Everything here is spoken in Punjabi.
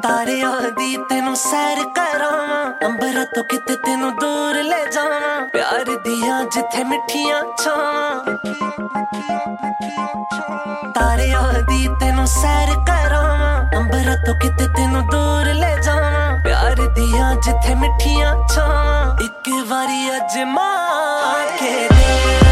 ਤਾਰਿਆਂ ਦੀ ਤੈਨੂੰ ਸੈਰ ਕਰਾਵਾਂ, ਅੰਬਰਾਂ ਤੋਂ ਕਿਤੇ ਤੈਨੂੰ ਦੂਰ ਲੈ ਜਾਵਾਂ, ਪਿਆਰ ਦੀਆਂ ਜਿੱਥੇ ਮਿੱਠੀਆਂ ਛਾਵਾਂ। ਤਾਰਿਆਂ ਦੀ ਤੈਨੂੰ ਸੈਰ ਕਰਾਵਾਂ, ਅੰਬਰਾਂ ਤੋਂ ਕਿਤੇ ਤੈਨੂੰ ਦੂਰ ਲੈ ਜਾਵਾਂ, ਪਿਆਰ ਦੀਆਂ ਜਿੱਥੇ ਮਿੱਠੀਆਂ ਛਾਵਾਂ। ਇੱਕ ਵਾਰੀ ਅਜਮਾ ਕੇ ਦੇ